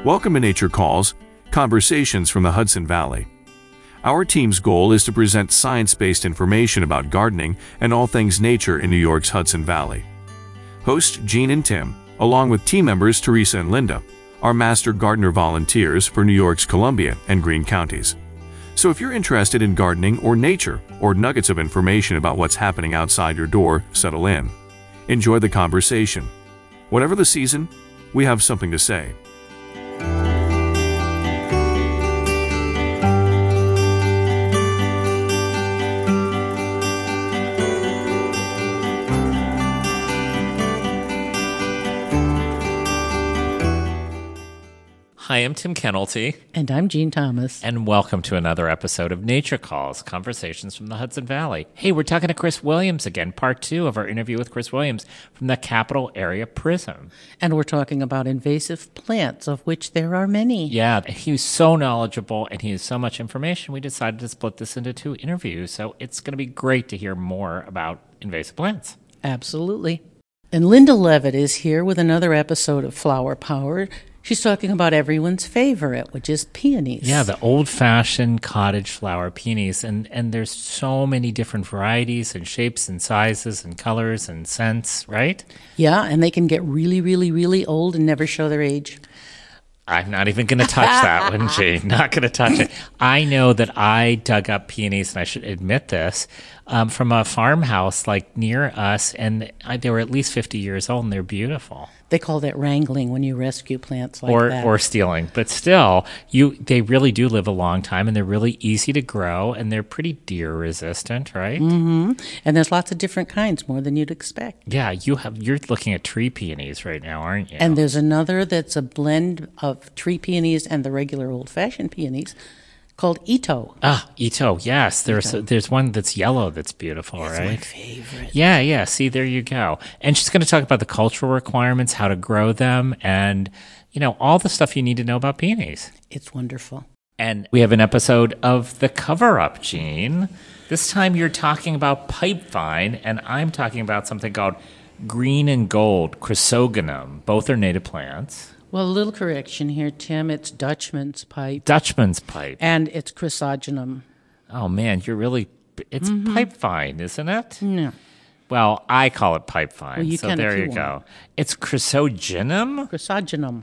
Welcome to Nature Calls, Conversations from the Hudson Valley. Our team's goal is to present science-based information about gardening and all things nature in New York's Hudson Valley. Hosts Jean and Tim, along with team members Teresa and Linda, are Master Gardener volunteers for New York's Columbia and Greene counties. So if you're interested in gardening or nature or nuggets of information about what's happening outside your door, settle in. Enjoy the conversation. Whatever the season, we have something to say. Hi, I'm Tim Kennelty. And I'm Jean Thomas. And welcome to another episode of Nature Calls, Conversations from the Hudson Valley. Hey, we're talking to Chris Williams again, part 2 of our interview with Chris Williams from the Capital Area Prism. And we're talking about invasive plants, of which there are many. Yeah, he was so knowledgeable and he has so much information, we decided to split this into 2 interviews. So it's going to be great to hear more about invasive plants. Absolutely. And Linda Levitt is here with another episode of Flower Power. She's talking about everyone's favorite, which is peonies. Yeah, the old-fashioned cottage flower peonies. And there's so many different varieties and shapes and sizes and colors and scents, right? Yeah, and they can get really, really, really old and never show their age. I'm not even going to touch that one, Jane. Not going to touch it. I know that I dug up peonies, and I should admit this, from a farmhouse like near us, and they were at least 50 years old, and they're beautiful. They call that wrangling when you rescue plants like that. Or stealing. But still, they really do live a long time, and they're really easy to grow, and they're pretty deer resistant, right? Mm-hmm. And there's lots of different kinds, more than you'd expect. Yeah, you're looking at tree peonies right now, aren't you? And there's another that's a blend of tree peonies and the regular old-fashioned peonies called Ito. Ah, Ito, yes. There's one that's yellow that's beautiful, that's right? My favorite. Yeah. See, there you go. And she's going to talk about the cultural requirements, how to grow them, and, all the stuff you need to know about peonies. It's wonderful. And we have an episode of The Cover-Up, Jean. This time you're talking about pipevine, and I'm talking about something called green and gold chrysogonum. Both are native plants. Well, a little correction here, Tim. It's Dutchman's pipe. Dutchman's pipe. And it's chrysogonum. Oh, man, it's pipevine, isn't it? No. Well, I call it pipevine, well, so there you go. It's chrysogonum? Chrysogonum.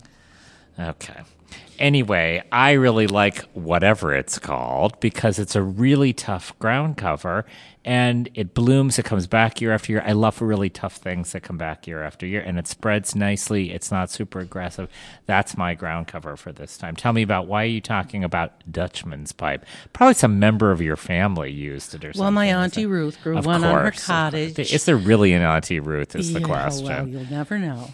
Okay. Anyway, I really like whatever it's called because it's a really tough ground cover, and it blooms, it comes back year after year. I love really tough things that come back year after year, and it spreads nicely. It's not super aggressive. That's my ground cover for this time. Tell me about why are you talking about Dutchman's pipe? Probably some member of your family used it or something. Well, my Auntie Ruth grew one on her cottage. Is there really an Auntie Ruth is the question. Well, you'll never know.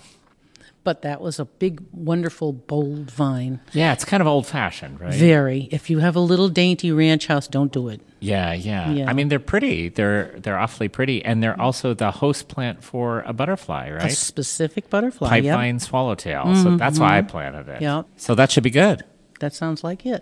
But that was a big, wonderful, bold vine. Yeah, it's kind of old-fashioned, right? Very. If you have a little dainty ranch house, don't do it. Yeah. I mean, they're pretty. They're awfully pretty, and they're also the host plant for a butterfly, right? A specific butterfly, Pipevine swallowtail. So that's why I planted it. Yeah. So that should be good. That sounds like it.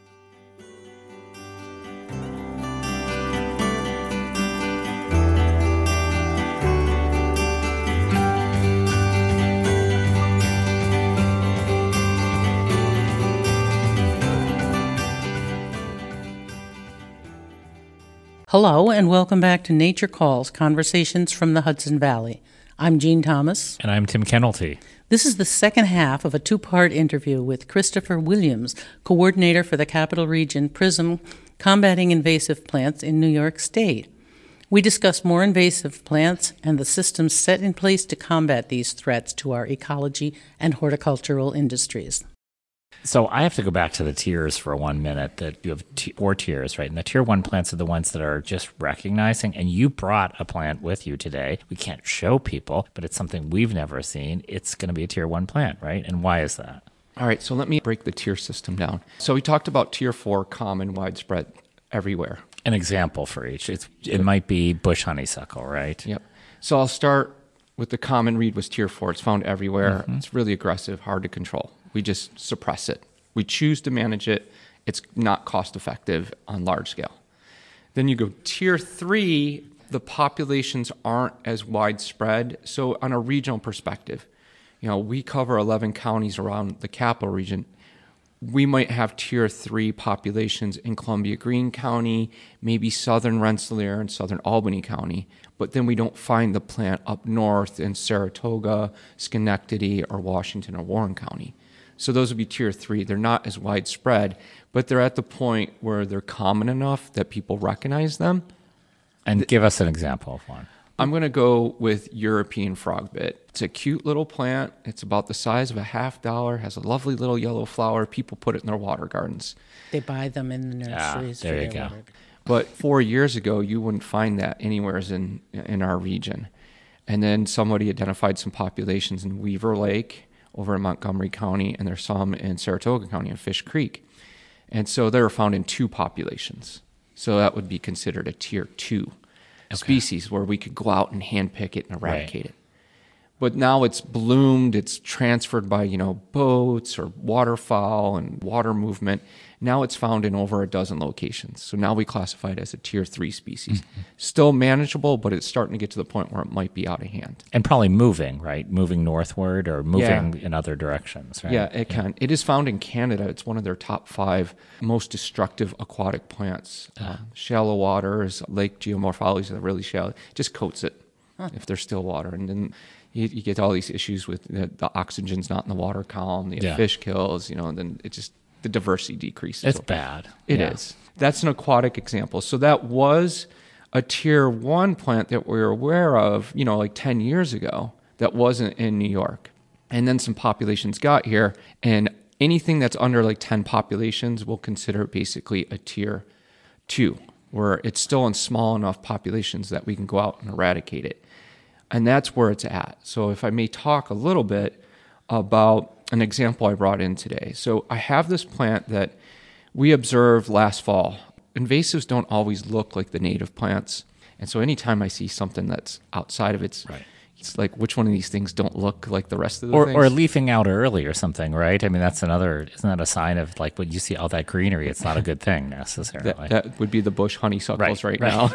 Hello, and welcome back to Nature Calls, Conversations from the Hudson Valley. I'm Jean Thomas. And I'm Tim Kennelty. This is the second half of a 2-part interview with Christopher Williams, coordinator for the Capital Region PRISM Combating Invasive Plants in New York State. We discuss more invasive plants and the systems set in place to combat these threats to our ecology and horticultural industries. So I have to go back to the tiers for 1 minute. That you have 4 tiers, right? And the tier 1 plants are the ones that are just recognizing. And you brought a plant with you today. We can't show people, but it's something we've never seen. It's going to be a tier 1 plant, right? And why is that? All right, so let me break the tier system down. So we talked about tier 4, common, widespread, everywhere. An example for each. It might be bush honeysuckle, right? Yep. So I'll start with the common reed was tier 4. It's found everywhere. It's really aggressive, hard to control. We just suppress it. We choose to manage it. It's not cost effective on large scale. Then you go tier 3, the populations aren't as widespread. So on a regional perspective, We cover 11 counties around the capital region. We might have tier 3 populations in Columbia Greene County, maybe southern Rensselaer and southern Albany County, but then we don't find the plant up north in Saratoga, Schenectady, or Washington or Warren County. So those would be tier 3. They're not as widespread, but they're at the point where they're common enough that people recognize them. And give us an example of one. I'm going to go with European frogbit. It's a cute little plant. It's about the size of a $50, has a lovely little yellow flower. People put it in their water gardens. They buy them in the nurseries. there for you their go. water. But 4 years ago, you wouldn't find that anywhere in our region. And then somebody identified some populations in Weaver Lake over in Montgomery County, and there's some in Saratoga County in Fish Creek. And so they were found in 2 populations. So that would be considered a tier 2 species where we could go out and handpick it and eradicate it. But now it's bloomed, it's transferred by, boats or waterfowl and water movement. Now it's found in over a dozen locations. So now we classify it as a tier 3 species. Still manageable, but it's starting to get to the point where it might be out of hand. And probably moving, right? Moving northward or moving in other directions, right? Yeah, it can. It is found in Canada. It's one of their top 5 most destructive aquatic plants. Shallow waters, lake geomorphology, are really shallow. It just coats it if there's still water. And then you get all these issues with the oxygen's not in the water column, the fish kills, and then it just, the diversity decreases. It's bad. It is. That's an aquatic example. So that was a tier 1 plant that we were aware of, like 10 years ago that wasn't in New York. And then some populations got here, and anything that's under like 10 populations we'll consider basically a tier 2, where it's still in small enough populations that we can go out and eradicate it. And that's where it's at. So if I may talk a little bit about an example I brought in today. So I have this plant that we observed last fall. Invasives don't always look like the native plants. And so anytime I see something that's outside of it's like, which one of these things don't look like the rest of the things? Or leafing out early or something, right? I mean, that's isn't that a sign of like when you see all that greenery, it's not a good thing necessarily. That would be the bush honeysuckles right now.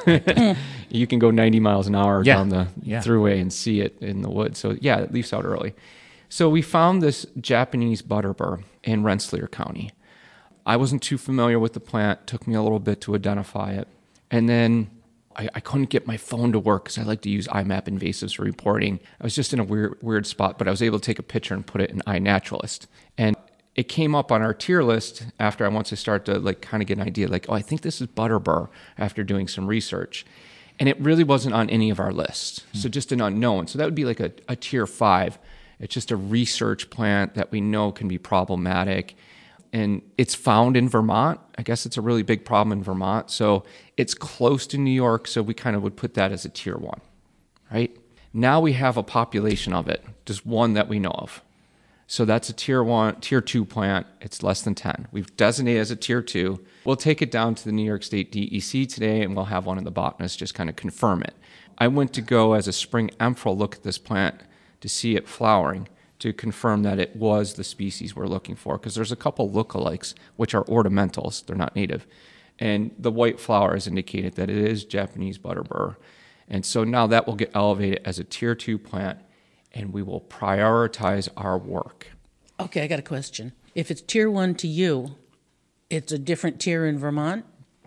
You can go 90 miles an hour down the thruway and see it in the woods. So yeah, it leaves out early. So we found this Japanese butterbur in Rensselaer County. I wasn't too familiar with the plant. Took me a little bit to identify it. And then I couldn't get my phone to work because I like to use IMAP invasives for reporting. I was just in a weird spot, but I was able to take a picture and put it in iNaturalist. And it came up on our tier list after once I started to like kind of get an idea, like, I think this is butterbur after doing some research. And it really wasn't on any of our lists. So just an unknown. So that would be like a tier 5. It's just a research plant that we know can be problematic. And it's found in Vermont. I guess it's a really big problem in Vermont. So it's close to New York, so we kind of would put that as a tier 1, right? Now we have a population of it, just one that we know of. So that's a tier 2 plant. It's less than 10. We've designated as a tier 2. We'll take it down to the New York State DEC today, and we'll have one of the botanists just kind of confirm it. I went to go as a spring emphral look at this plant to see it flowering, to confirm that it was the species we're looking for, because there's a couple lookalikes, which are ornamentals. They're not native. And the white flower has indicated that it is Japanese butterbur. And so now that will get elevated as a tier 2 plant, and we will prioritize our work. Okay, I got a question. If it's tier 1 to you, it's a different tier in Vermont?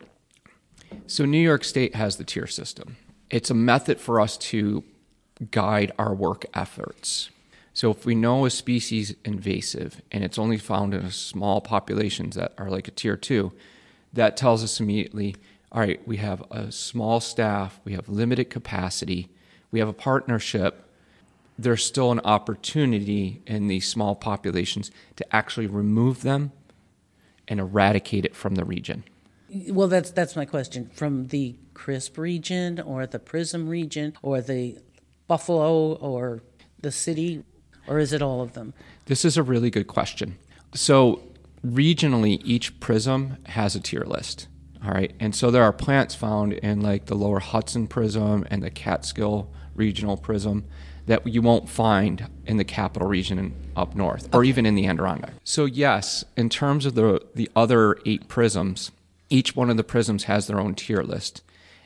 So New York State has the tier system. It's a method for us to guide our work efforts. So if we know a species invasive and it's only found in a small populations that are like a tier 2, that tells us immediately, all right, we have a small staff, we have limited capacity, we have a partnership. There's still an opportunity in these small populations to actually remove them and eradicate it from the region. Well, that's my question. From the CRISP region or the PRISM region or the Buffalo or the city, or is it all of them? This is a really good question. So regionally, each PRISM has a tier list. All right. And so there are plants found in like the lower Hudson PRISM and the Catskill regional PRISM that you won't find in the capital region up north or even in the Adirondack. So yes, in terms of the other 8 PRISMs, each one of the PRISMs has their own tier list.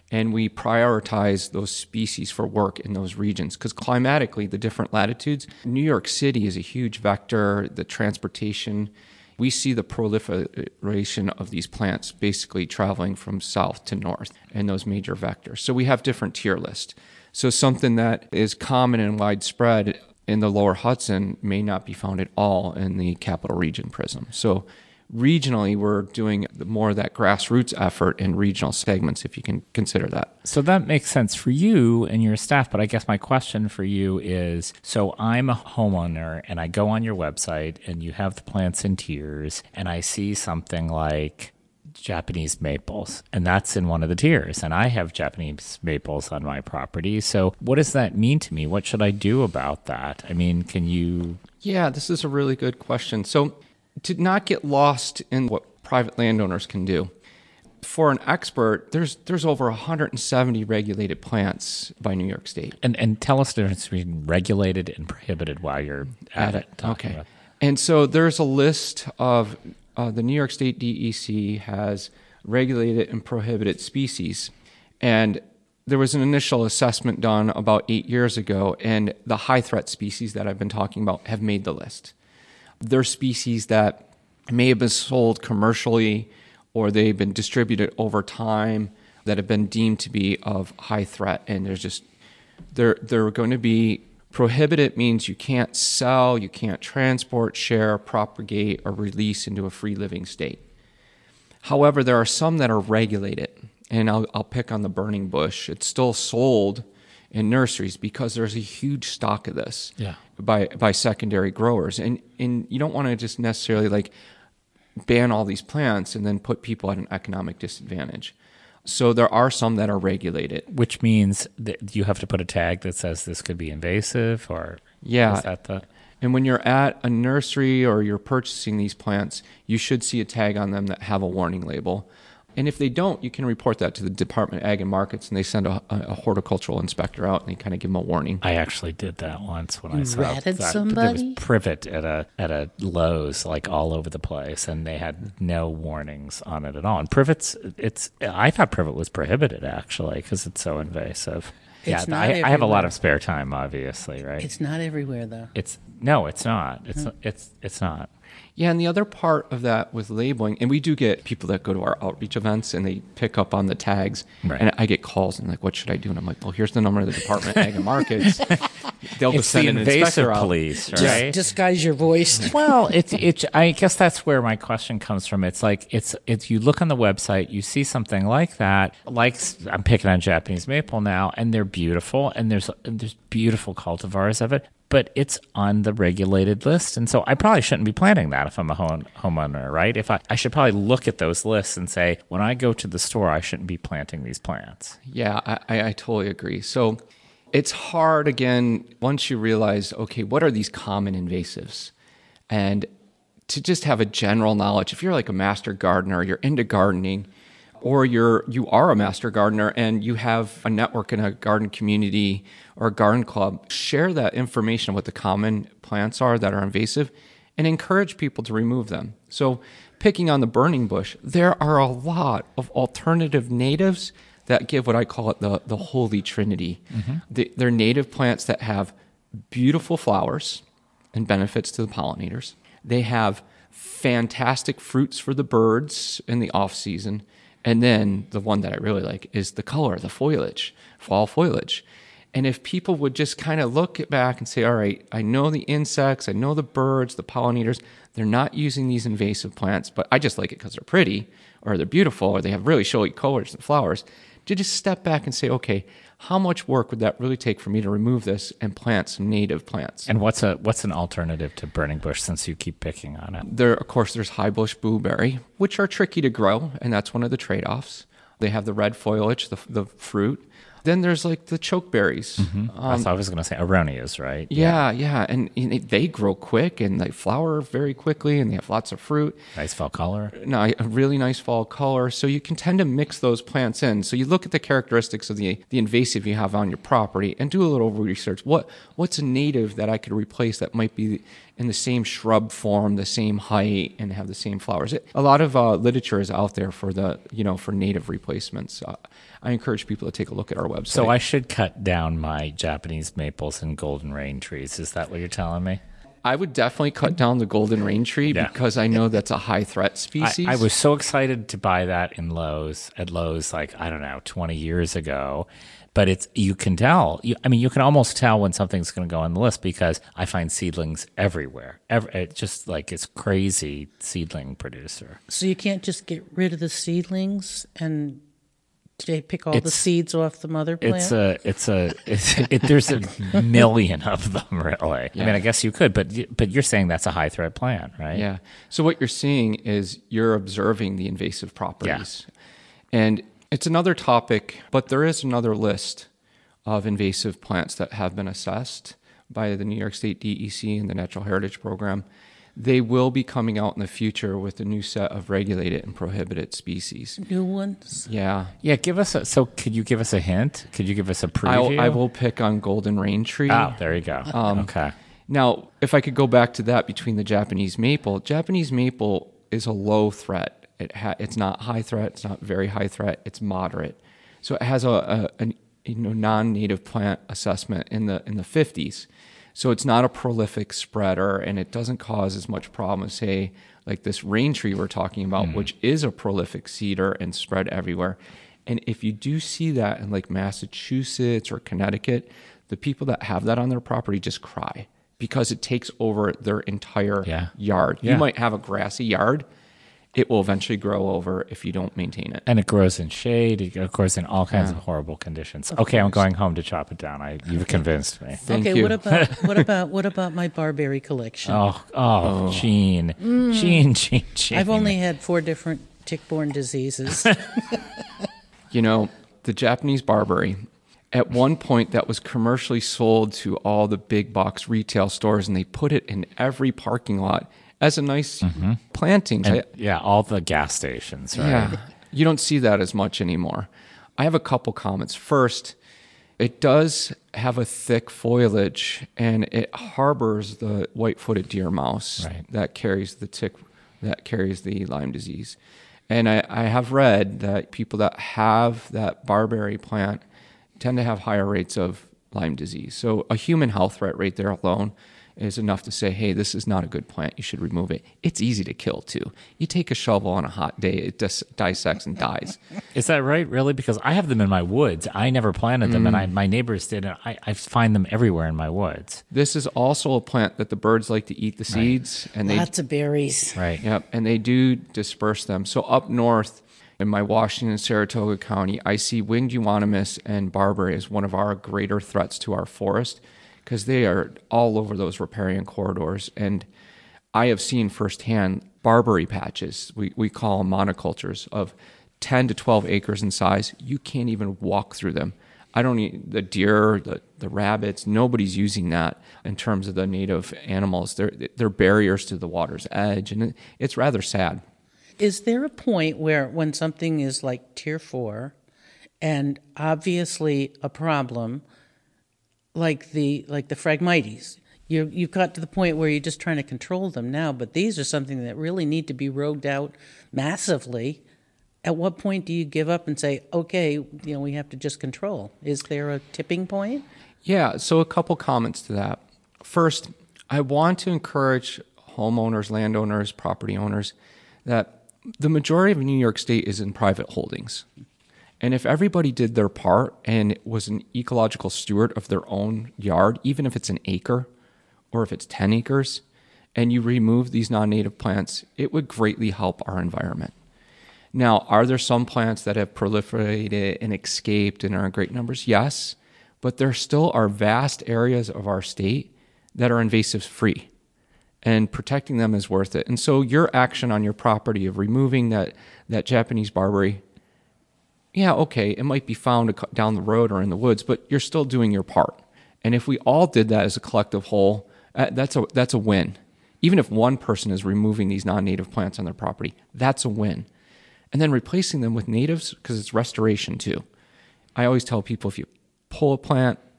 And we prioritize those species for work in those regions because climatically, the different latitudes, New York City is a huge vector, the transportation. We see the proliferation of these plants basically traveling from south to north in those major vectors. So we have different tier lists. So something that is common and widespread in the lower Hudson may not be found at all in the Capital Region PRISM. So regionally, we're doing more of that grassroots effort in regional segments, if you can consider that. So that makes sense for you and your staff, but I guess my question for you is, so I'm a homeowner and I go on your website and you have the plants in tiers and I see something like Japanese maples, and that's in one of the tiers, and I have Japanese maples on my property. So what does that mean to me? What should I do about that? I mean, can you... Yeah, this is a really good question. So to not get lost in what private landowners can do, for an expert, there's over 170 regulated plants by New York State. And tell us the difference between regulated and prohibited while you're at it. Okay. And so there's a list of the New York State DEC has regulated and prohibited species. And there was an initial assessment done about 8 years ago, and the high threat species that I've been talking about have made the list. They're species that may have been sold commercially or they've been distributed over time that have been deemed to be of high threat. And they're going to be prohibited. Means you can't sell, you can't transport, share, propagate, or release into a free living state. However, there are some that are regulated, and I'll pick on the burning bush. It's still sold in nurseries because there's a huge stock of this by secondary growers. And you don't want to just necessarily like ban all these plants and then put people at an economic disadvantage. So there are some that are regulated. Which means that you have to put a tag that says this could be invasive, or is that the... And when you're at a nursery or you're purchasing these plants, you should see a tag on them that have a warning label. And if they don't, you can report that to the Department of Ag and Markets, and they send a horticultural inspector out, and they kind of give them a warning. I actually did that once when I saw ratted that. somebody? There was privet at a Lowe's, like all over the place, and they had no warnings on it at all. And privets, I thought privet was prohibited actually because it's so invasive. It's not I have a lot everywhere. of spare time, obviously, right? It's not everywhere, though. It's not. It's not. Yeah, and the other part of that with labeling, and we do get people that go to our outreach events and they pick up on the tags, Right. and I get calls and like, what should I do? And I'm like, well, here's the number of the Department of Ag and Markets. They'll It's just the send an invasive inspector out. police, Just right? disguise your voice. Well, I guess that's where my question comes from. It's like it's you look on the website, you see something like that, like I'm picking on Japanese maple now, and they're beautiful, and there's beautiful cultivars of it, but it's on the regulated list, and so I probably shouldn't be planting that if I'm a homeowner, right? If I should probably look at those lists and say, when I go to the store, I shouldn't be planting these plants. Yeah, I totally agree. So it's hard, again, once you realize, okay, what are these common invasives? And to just have a general knowledge, if you're like a master gardener, you're into gardening, or you are a master gardener and you have a network in a garden community or a garden club, share that information of what the common plants are that are invasive and encourage people to remove them. So picking on the burning bush, there are a lot of alternative natives that give what I call it the holy trinity. Mm-hmm. They're native plants that have beautiful flowers and benefits to the pollinators. They have fantastic fruits for the birds in the off season. And then the one that I really like is the color, the foliage, fall foliage. And if people would just kind of look back and say, all right, I know the insects, I know the birds, the pollinators, they're not using these invasive plants, but I just like it because they're pretty or they're beautiful or they have really showy colors and flowers, to just step back and say, okay, how much work would that really take for me to remove this and plant some native plants? And what's an alternative to burning bush, since you keep picking on it? Of course, there's high bush blueberry, which are tricky to grow, and that's one of the trade-offs. They have the red foliage, the fruit. Then there's like the chokeberries. Mm-hmm. I was going to say aronias, right? Yeah. And they grow quick and they flower very quickly and they have lots of fruit. Nice fall color. No, a really nice fall color. So you can tend to mix those plants in. So you look at the characteristics of the invasive you have on your property and do a little research. What's a native that I could replace that might be in the same shrub form, the same height, and have the same flowers. A lot of literature is out there for for native replacements. I encourage people to take a look at our website. So I should cut down my Japanese maples and golden rain trees. Is that what you're telling me? I would definitely cut down the golden rain tree because I know that's a high threat species. I was so excited to buy that at Lowe's, 20 years ago. But you can tell. You can almost tell when something's going to go on the list because I find seedlings everywhere. It's just like it's crazy seedling producer. So you can't just get rid of the seedlings and pick all the seeds off the mother plant? There's a million of them, really. Yeah. I guess you could, but you're saying that's a high threat plant, right? Yeah. So what you're seeing is you're observing the invasive properties. Yeah. And it's another topic, but there is another list of invasive plants that have been assessed by the New York State DEC and the Natural Heritage Program. They will be coming out in the future with a new set of regulated and prohibited species. New ones? Yeah. Yeah, could you give us a hint? Could you give us a preview? I will pick on golden rain tree. Oh, there you go. Okay. Now, if I could go back to that between the Japanese maple is a low threat. It's not high threat. It's not very high threat. It's moderate. So it has a non-native plant assessment in the 50s. So it's not a prolific spreader, and it doesn't cause as much problem as, say, like this rain tree we're talking about, which is a prolific seeder and spread everywhere. And if you do see that in like Massachusetts or Connecticut, the people that have that on their property just cry because it takes over their entire yard. Yeah. You might have a grassy yard. It will eventually grow over if you don't maintain it. And it grows in shade. It grows in all kinds of horrible conditions. Okay, I'm going home to chop it down. You've convinced me. Thank you. What about my barberry collection? Oh, Jean. Jean. I've only had 4 different tick-borne diseases. The Japanese barberry, at one point that was commercially sold to all the big box retail stores, and they put it in every parking lot as a nice planting. All the gas stations, right? Yeah, you don't see that as much anymore. I have a couple comments. First, it does have a thick foliage, and it harbors the white-footed deer mouse that carries the Lyme disease. And I have read that people that have that barberry plant tend to have higher rates of Lyme disease. So a human health threat rate there alone is enough to say, hey, this is not a good plant. You should remove it. It's easy to kill, too. You take a shovel on a hot day, it just dissects and dies. Is that right, really? Because I have them in my woods. I never planted them, and my neighbors did, and I find them everywhere in my woods. This is also a plant that the birds like to eat the seeds. And lots of berries. Right. Yep, and they do disperse them. So up north in my Washington, Saratoga County, I see winged euonymus and barberry as one of our greater threats to our forest, because they are all over those riparian corridors. And I have seen firsthand barberry patches, we call them monocultures, of 10 to 12 acres in size. You can't even walk through them. I don't need the deer, the rabbits, nobody's using that in terms of the native animals. They're barriers to the water's edge, and it's rather sad. Is there a point where when something is like Tier 4 and obviously a problem, like the Phragmites, you've got to the point where you're just trying to control them now, but these are something that really need to be rogued out massively. At what point do you give up and say, okay, we have to just control? Is there a tipping point? Yeah, so a couple comments to that. First, I want to encourage homeowners, landowners, property owners that the majority of New York State is in private holdings. And if everybody did their part and was an ecological steward of their own yard, even if it's an acre or if it's 10 acres, and you remove these non-native plants, it would greatly help our environment. Now, are there some plants that have proliferated and escaped and are in great numbers? Yes, but there still are vast areas of our state that are invasive free, and protecting them is worth it. And so your action on your property of removing that Japanese barberry, yeah, okay, it might be found down the road or in the woods, but you're still doing your part. And if we all did that as a collective whole, that's a win. Even if one person is removing these non-native plants on their property, that's a win. And then replacing them with natives, because it's restoration too. I always tell people, if you pull a plant,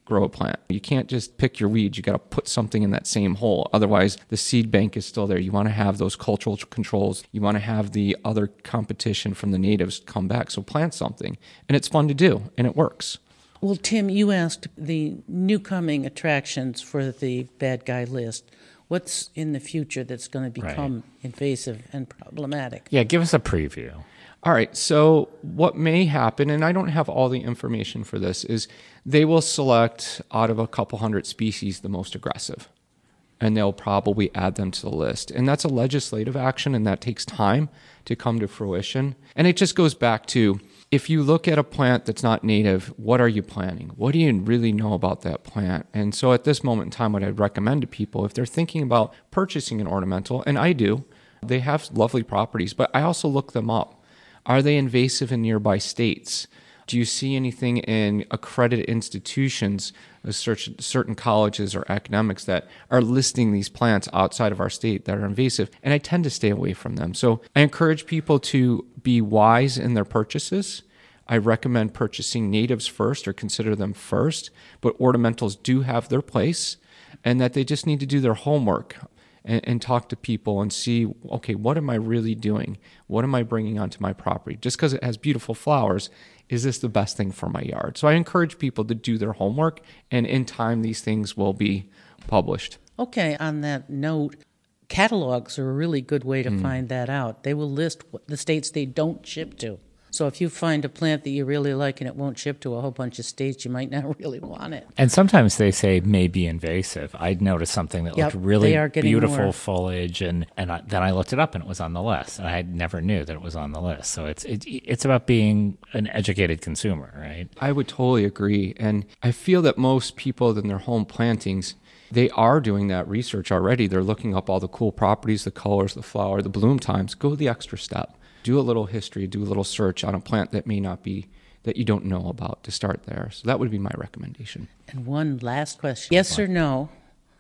grow a plant. You can't just pick your weeds. You got to put something in that same hole. Otherwise, the seed bank is still there. You want to have those cultural controls. You want to have the other competition from the natives come back. So plant something. And it's fun to do, and it works. Well, Tim, you asked the new coming attractions for the bad guy list. What's in the future that's going to become invasive and problematic? Yeah, give us a preview. All right, so what may happen, and I don't have all the information for this, is they will select out of a couple hundred species the most aggressive, and they'll probably add them to the list. And that's a legislative action, and that takes time to come to fruition. And it just goes back to, if you look at a plant that's not native, what are you planting? What do you really know about that plant? And so at this moment in time, what I'd recommend to people, if they're thinking about purchasing an ornamental, and I do, they have lovely properties, but I also look them up. Are they invasive in nearby states? Do you see anything in accredited institutions, certain colleges or academics that are listing these plants outside of our state that are invasive? And I tend to stay away from them. So I encourage people to be wise in their purchases. I recommend purchasing natives first or consider them first, but ornamentals do have their place, and that they just need to do their homework and talk to people and see, okay, what am I really doing? What am I bringing onto my property? Just because it has beautiful flowers, is this the best thing for my yard? So I encourage people to do their homework, and in time, these things will be published. Okay, on that note, catalogs are a really good way to find that out. They will list the states they don't ship to. So if you find a plant that you really like and it won't ship to a whole bunch of states, you might not really want it. And sometimes they say may be invasive. I'd noticed something that looked really beautiful more foliage, and then I looked it up and it was on the list. And I never knew that it was on the list. So it's about being an educated consumer, right? I would totally agree. And I feel that most people in their home plantings, they are doing that research already. They're looking up all the cool properties, the colors, the flower, the bloom times. Go the extra step. Do a little history, do a little search on a plant that may not be, that you don't know about, to start there. So that would be my recommendation. And one last question. Yes or no,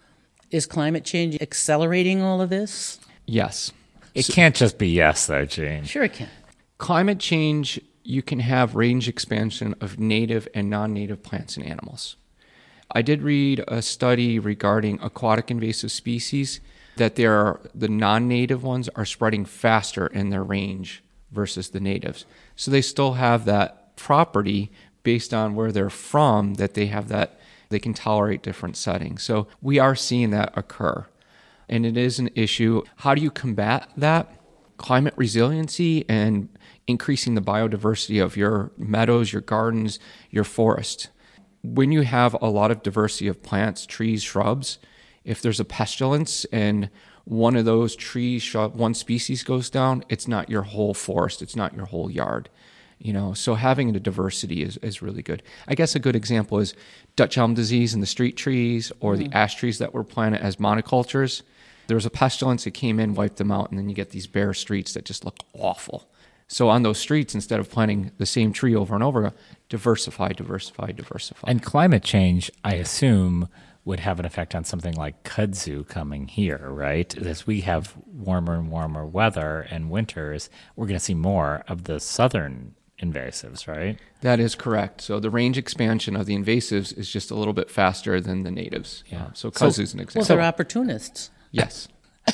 is climate change accelerating all of this? Yes. It can't just be yes, though, Gene. Sure it can. Climate change, you can have range expansion of native and non-native plants and animals. I did read a study regarding aquatic invasive species, that the non-native ones are spreading faster in their range versus the natives. So they still have that property based on where they're from, that they have that, they can tolerate different settings. So we are seeing that occur. And it is an issue. How do you combat that? Climate resiliency and increasing the biodiversity of your meadows, your gardens, your forest. When you have a lot of diversity of plants, trees, shrubs, if there's a pestilence and one of those trees, one species goes down, it's not your whole forest, it's not your whole yard. So having a diversity is really good. I guess a good example is Dutch elm disease in the street trees, or the ash trees that were planted as monocultures. There was a pestilence that came in, wiped them out, and then you get these bare streets that just look awful. So on those streets, instead of planting the same tree over and over, diversify. And climate change, I assume, would have an effect on something like kudzu coming here, right? As we have warmer and warmer weather and winters, we're going to see more of the southern invasives, right? That is correct. So the range expansion of the invasives is just a little bit faster than the natives. Yeah. So kudzu is an example. Well, they're opportunists. Yes.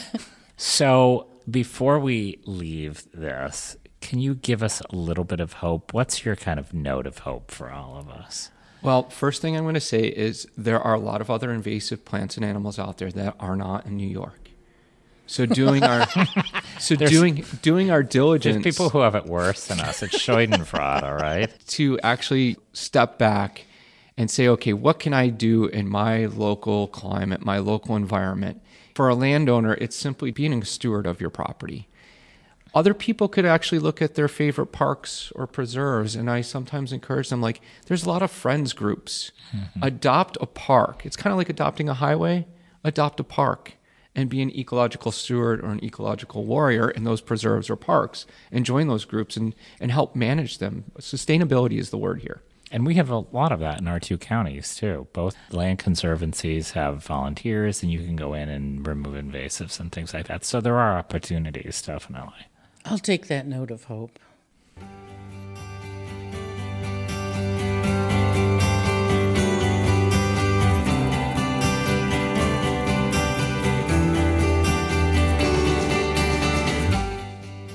So before we leave this, can you give us a little bit of hope? What's your kind of note of hope for all of us? Well, first thing I'm going to say is there are a lot of other invasive plants and animals out there that are not in New York. So doing our doing our diligence. There's people who have it worse than us. It's Schadenfreude, all right? To actually step back and say, okay, what can I do in my local climate, my local environment? For a landowner, it's simply being a steward of your property. Other people could actually look at their favorite parks or preserves, and I sometimes encourage them, like, there's a lot of friends groups. Mm-hmm. Adopt a park. It's kind of like adopting a highway. Adopt a park and be an ecological steward or an ecological warrior in those preserves or parks, and join those groups and help manage them. Sustainability is the word here. And we have a lot of that in our two counties, too. Both land conservancies have volunteers, and you can go in and remove invasives and things like that. So there are opportunities, definitely. I'll take that note of hope.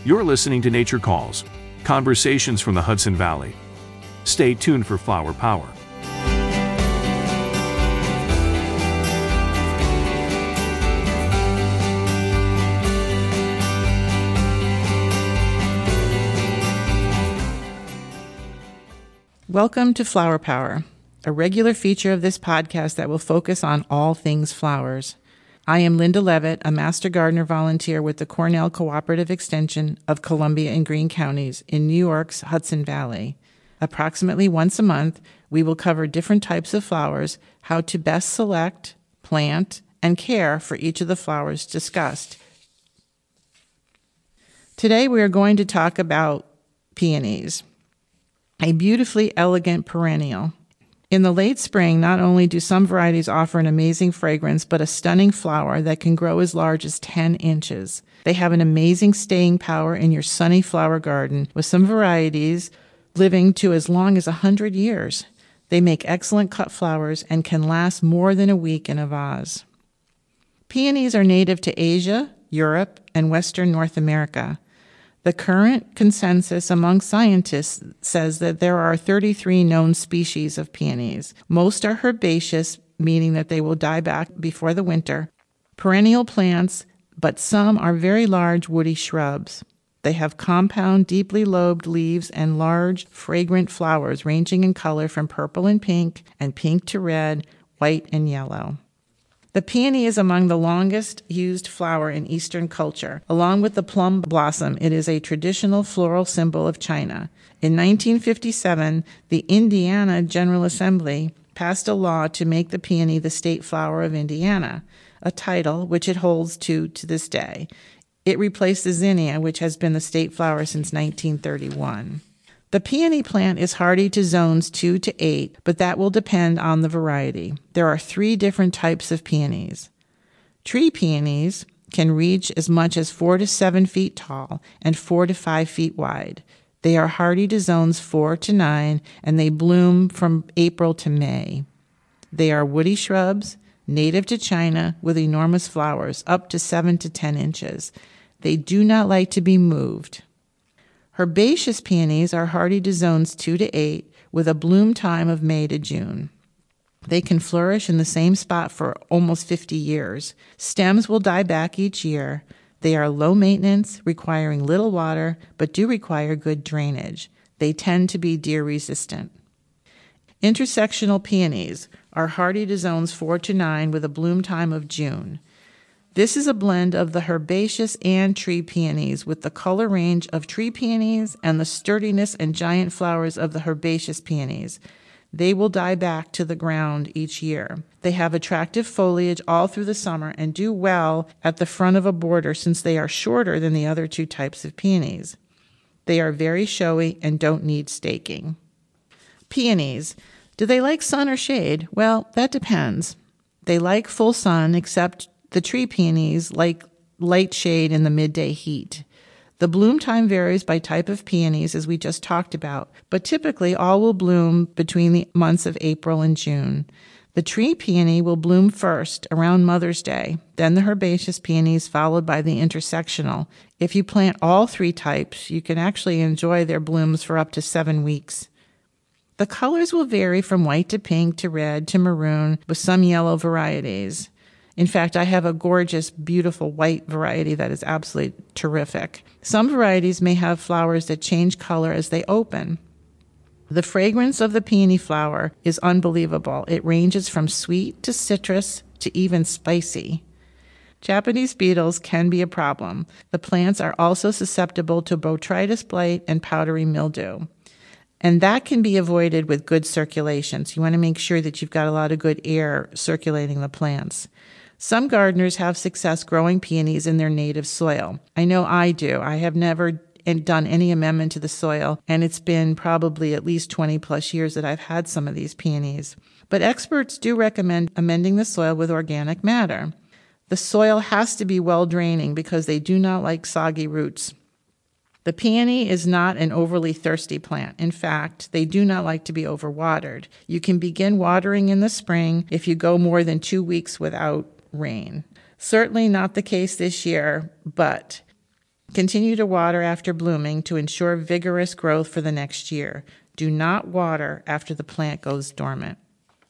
You're listening to Nature Calls, conversations from the Hudson Valley. Stay tuned for Flower Power. Welcome to Flower Power, a regular feature of this podcast that will focus on all things flowers. I am Linda Levitt, a Master Gardener volunteer with the Cornell Cooperative Extension of Columbia and Greene Counties in New York's Hudson Valley. Approximately once a month, we will cover different types of flowers, how to best select, plant, and care for each of the flowers discussed. Today we are going to talk about peonies, a beautifully elegant perennial. In the late spring, not only do some varieties offer an amazing fragrance, but a stunning flower that can grow as large as 10 inches. They have an amazing staying power in your sunny flower garden, with some varieties living to as long as 100 years. They make excellent cut flowers and can last more than a week in a vase. Peonies are native to Asia, Europe, and Western North America. The current consensus among scientists says that there are 33 known species of peonies. Most are herbaceous, meaning that they will die back before the winter, perennial plants, but some are very large woody shrubs. They have compound, deeply lobed leaves and large, fragrant flowers ranging in color from purple and pink to red, white, and yellow. The peony is among the longest used flower in Eastern culture. Along with the plum blossom, it is a traditional floral symbol of China. In 1957, the Indiana General Assembly passed a law to make the peony the state flower of Indiana, a title which it holds to this day. It replaced the zinnia, which has been the state flower since 1931. The peony plant is hardy to zones 2 to 8, but that will depend on the variety. There are 3 different types of peonies. Tree peonies can reach as much as 4 to 7 feet tall and 4 to 5 feet wide. They are hardy to zones 4 to 9, and they bloom from April to May. They are woody shrubs, native to China, with enormous flowers, up to 7 to 10 inches. They do not like to be moved. Herbaceous peonies are hardy to zones 2 to 8 with a bloom time of May to June. They can flourish in the same spot for almost 50 years. Stems will die back each year. They are low maintenance, requiring little water, but do require good drainage. They tend to be deer resistant. Intersectional peonies are hardy to zones 4 to 9 with a bloom time of June. This is a blend of the herbaceous and tree peonies with the color range of tree peonies and the sturdiness and giant flowers of the herbaceous peonies. They will die back to the ground each year. They have attractive foliage all through the summer and do well at the front of a border since they are shorter than the other 2 types of peonies. They are very showy and don't need staking. Peonies. Do they like sun or shade? Well, that depends. They like full sun, except the tree peonies like light shade in the midday heat. The bloom time varies by type of peonies, as we just talked about, but typically all will bloom between the months of April and June. The tree peony will bloom first, around Mother's Day, then the herbaceous peonies, followed by the intersectional. If you plant all 3 types, you can actually enjoy their blooms for up to 7 weeks. The colors will vary from white to pink to red to maroon, with some yellow varieties. In fact, I have a gorgeous, beautiful white variety that is absolutely terrific. Some varieties may have flowers that change color as they open. The fragrance of the peony flower is unbelievable. It ranges from sweet to citrus to even spicy. Japanese beetles can be a problem. The plants are also susceptible to botrytis blight and powdery mildew. And that can be avoided with good circulation. So you want to make sure that you've got a lot of good air circulating the plants. Some gardeners have success growing peonies in their native soil. I know I do. I have never done any amendment to the soil, and it's been probably at least 20 plus years that I've had some of these peonies. But experts do recommend amending the soil with organic matter. The soil has to be well draining because they do not like soggy roots. The peony is not an overly thirsty plant. In fact, they do not like to be overwatered. You can begin watering in the spring if you go more than 2 weeks without rain. Certainly not the case this year, but Continue to water after blooming to ensure vigorous growth for the next year. Do not water after the plant goes dormant.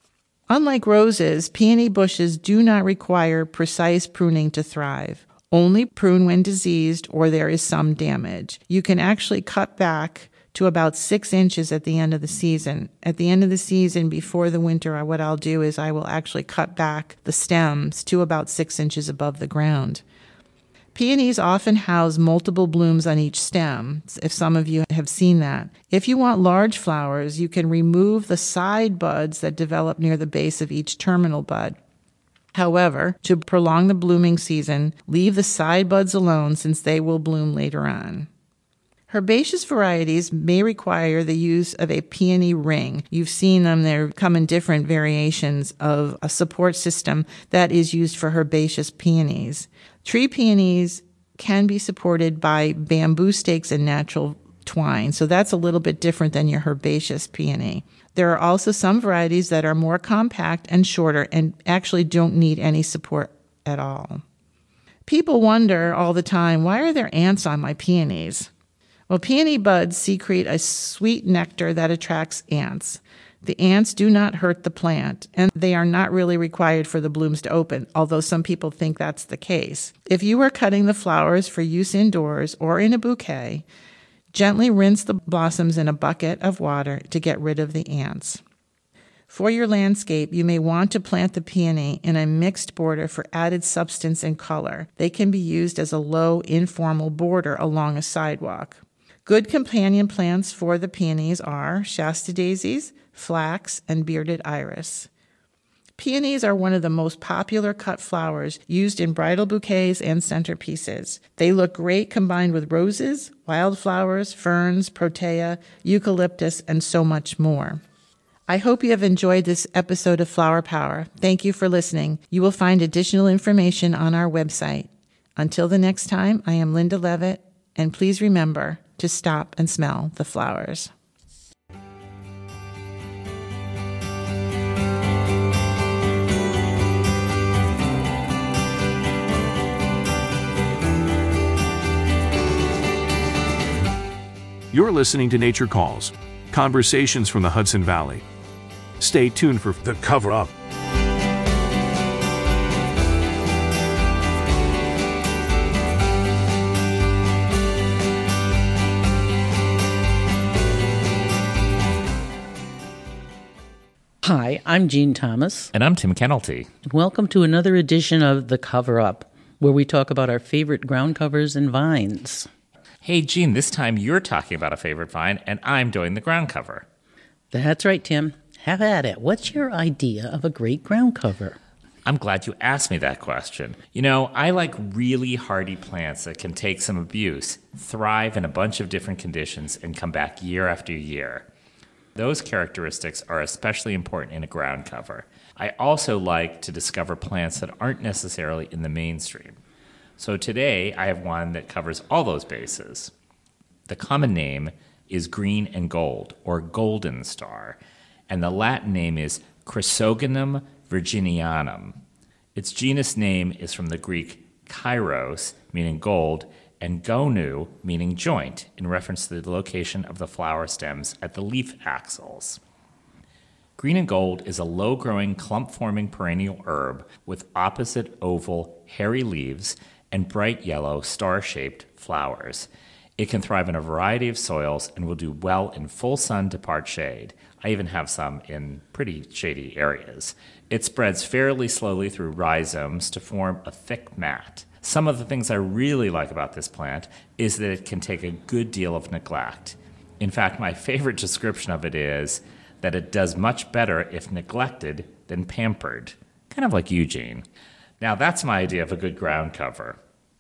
Unlike roses, peony bushes do not require precise pruning to thrive. Only prune when diseased or there is some damage. You can actually cut back to about 6 inches at the end of the season. At the end of the season, before the winter, what I'll do is I will actually cut back the stems to about 6 inches above the ground. Peonies often house multiple blooms on each stem, if some of you have seen that. If you want large flowers, you can remove the side buds that develop near the base of each terminal bud. However, to prolong the blooming season, leave the side buds alone since they will bloom later on. Herbaceous varieties may require the use of a peony ring. You've seen them. They come in different variations of a support system that is used for herbaceous peonies. Tree peonies can be supported by bamboo stakes and natural twine, so that's a little bit different than your herbaceous peony. There are also some varieties that are more compact and shorter and actually don't need any support at all. People wonder all the time, why are there ants on my peonies? Well, peony buds secrete a sweet nectar that attracts ants. The ants do not hurt the plant, and they are not really required for the blooms to open, although some people think that's the case. If you are cutting the flowers for use indoors or in a bouquet, gently rinse the blossoms in a bucket of water to get rid of the ants. For your landscape, you may want to plant the peony in a mixed border for added substance and color. They can be used as a low, informal border along a sidewalk. Good companion plants for the peonies are Shasta daisies, flax, and bearded iris. Peonies are one of the most popular cut flowers used in bridal bouquets and centerpieces. They look great combined with roses, wildflowers, ferns, protea, eucalyptus, and so much more. I hope you have enjoyed this episode of Flower Power. Thank you for listening. You will find additional information on our website. Until the next time, I am Linda Levitt, and please remember to stop and smell the flowers. You're listening to Nature Calls, conversations from the Hudson Valley. Stay tuned for The Cover Up. Hi, I'm Jean Thomas, And I'm Tim Kennelty. and welcome to another edition of The Cover Up, where we talk about our favorite ground covers and vines. Hey, Gene, this time you're talking about a favorite vine, and I'm doing the ground cover. That's right, Tim. Have at it. What's your idea of a great ground cover? I'm glad you asked me that question. You know, I like really hardy plants that can take some abuse, thrive in a bunch of different conditions, and come back year after year. Those characteristics are especially important in a ground cover. I also like to discover plants that aren't necessarily in the mainstream. So today I have one that covers all those bases. The common name is green and gold, or golden star, and the Latin name is Chrysogonum virginianum. Its genus name is from the Greek kairos, meaning gold, and gonu, meaning joint, in reference to the location of the flower stems at the leaf axils. Green and gold is a low-growing, clump-forming perennial herb with opposite oval, hairy leaves and bright yellow, star-shaped flowers. It can thrive in a variety of soils and will do well in full sun to part shade. I even have some in pretty shady areas. It spreads fairly slowly through rhizomes to form a thick mat. Some of the things I really like about this plant is that it can take a good deal of neglect. In fact, my favorite description of it is that it does much better if neglected than pampered. Kind of like Eugene. Now that's my idea of a good ground cover.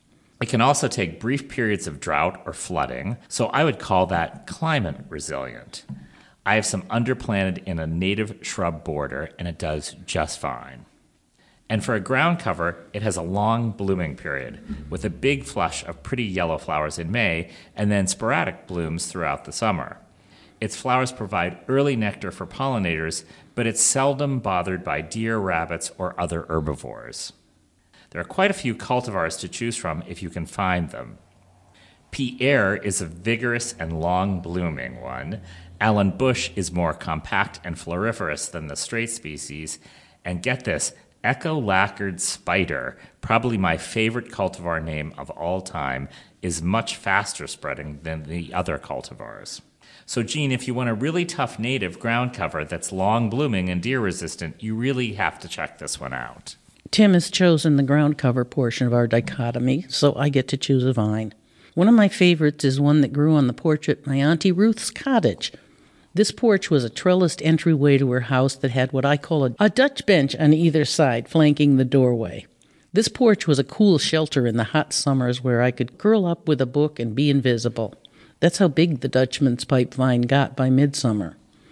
It can also take brief periods of drought or flooding, so I would call that climate resilient. I have some underplanted in a native shrub border, and it does just fine. And for a ground cover, it has a long blooming period, with a big flush of pretty yellow flowers in May, and then sporadic blooms throughout the summer. Its flowers provide early nectar for pollinators, but it's seldom bothered by deer, rabbits, or other herbivores. There are quite a few cultivars to choose from if you can find them. Pierre is a vigorous and long-blooming one. Alan Bush is more compact and floriferous than the straight species. And get this, Echo Lacquered Spider, probably my favorite cultivar name of all time, is much faster spreading than the other cultivars. So, Gene, if you want a really tough native ground cover that's long-blooming and deer-resistant, you really have to check this one out. Tim has chosen the ground cover portion of our dichotomy, so I get to choose a vine. One of my favorites is one that grew on the porch at my Auntie Ruth's cottage. This porch was a trellised entryway to her house that had what I call a Dutch bench on either side, flanking the doorway. This porch was a cool shelter in the hot summers where I could curl up with a book and be invisible. That's how big the Dutchman's pipe vine got by midsummer.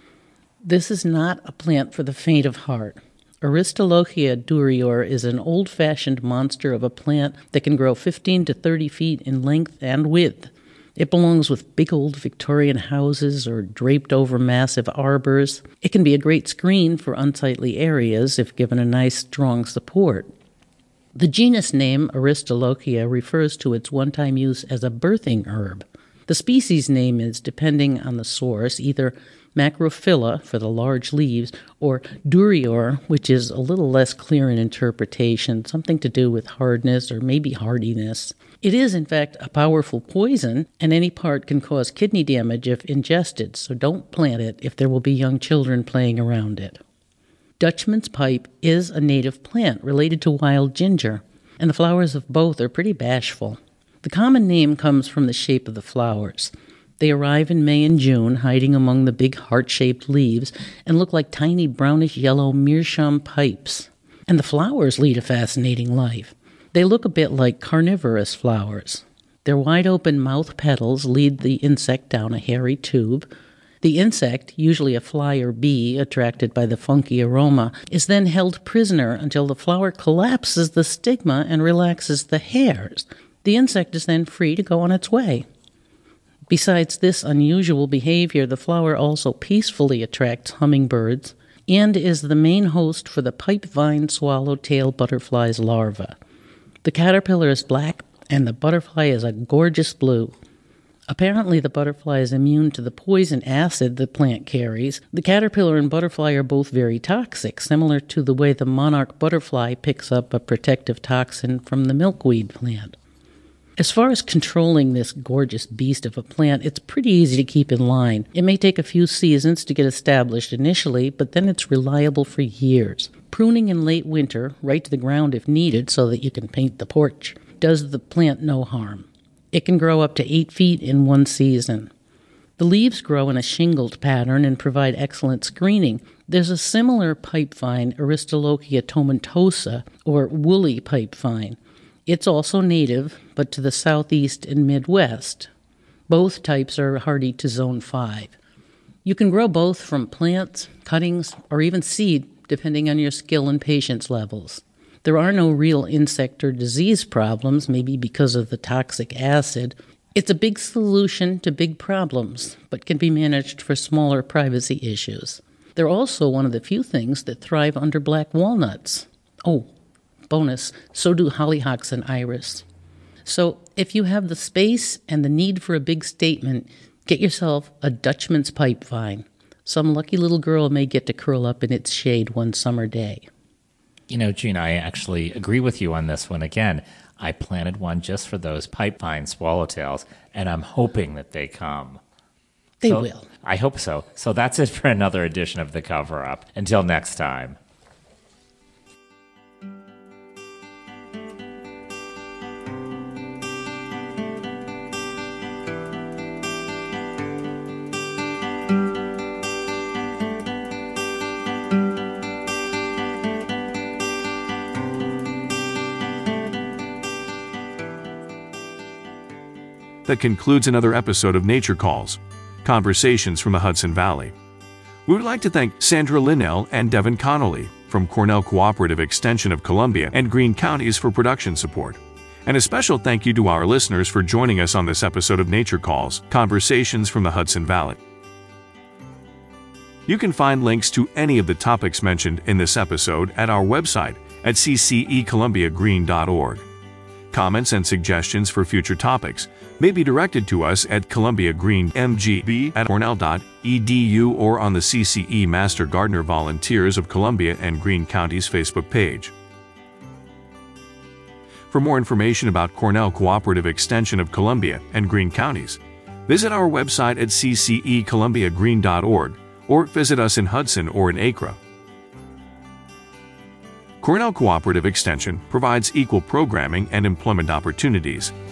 This is not a plant for the faint of heart. Aristolochia durior is an old-fashioned monster of a plant that can grow 15 to 30 feet in length and width. It belongs with big old Victorian houses or draped over massive arbors. It can be a great screen for unsightly areas if given a nice, strong support. The genus name Aristolochia refers to its one-time use as a birthing herb. The species name is, depending on the source, either Macrophylla for the large leaves or Durior, which is a little less clear in interpretation, something to do with hardness or maybe hardiness. It is, in fact, a powerful poison, and any part can cause kidney damage if ingested, so don't plant it if there will be young children playing around it. Dutchman's pipe is a native plant related to wild ginger, and the flowers of both are pretty bashful. The common name comes from the shape of the flowers. They arrive in May and June, hiding among the big heart-shaped leaves, and look like tiny brownish-yellow meerschaum pipes. And the flowers lead a fascinating life. They look a bit like carnivorous flowers. Their wide-open mouth petals lead the insect down a hairy tube. The insect, usually a fly or bee attracted by the funky aroma, is then held prisoner until the flower collapses the stigma and relaxes the hairs. The insect is then free to go on its way. Besides this unusual behavior, the flower also peacefully attracts hummingbirds and is the main host for the pipe vine swallowtail butterfly's larva. The caterpillar is black and the butterfly is a gorgeous blue. Apparently, the butterfly is immune to the poison acid the plant carries. The caterpillar and butterfly are both very toxic, similar to the way the monarch butterfly picks up a protective toxin from the milkweed plant. As far as controlling this gorgeous beast of a plant, it's pretty easy to keep in line. It may take a few seasons to get established initially, but then it's reliable for years. Pruning in late winter, right to the ground if needed so that you can paint the porch, does the plant no harm. It can grow up to 8 feet in one season. The leaves grow in a shingled pattern and provide excellent screening. There's a similar pipe vine, Aristolochia tomentosa, or woolly pipe vine. It's also native, but to the southeast and midwest. Both types are hardy to Zone 5. You can grow both from plants, cuttings, or even seed, depending on your skill and patience levels. There are no real insect or disease problems, maybe because of the toxic acid. It's a big solution to big problems, but can be managed for smaller privacy issues. They're also one of the few things that thrive under black walnuts. Oh, bonus, so do hollyhocks and iris. So if you have the space and the need for a big statement, get yourself a Dutchman's pipe vine. Some lucky little girl may get to curl up in its shade one summer day. You know, Gene, I actually agree with you on this one again. I planted one just for those pipe vine swallowtails, and I'm hoping that they come. They will. I hope so. So that's it for another edition of The Cover Up. Until next time. That concludes another episode of Nature Calls, Conversations from the Hudson Valley. We would like to thank Sandra Linnell and Devin Connolly from Cornell Cooperative Extension of Columbia and Greene Counties for production support. And a special thank you to our listeners for joining us on this episode of Nature Calls, Conversations from the Hudson Valley. You can find links to any of the topics mentioned in this episode at our website at ccecolumbiagreen.org. Comments and suggestions for future topics may be directed to us at columbiagreenmgb@cornell.edu or on the CCE Master Gardener Volunteers of Columbia and Greene Counties Facebook page. For more information about Cornell Cooperative Extension of Columbia and Greene Counties, visit our website at ccecolumbiagreen.org or visit us in Hudson or in Acra. Cornell Cooperative Extension provides equal programming and employment opportunities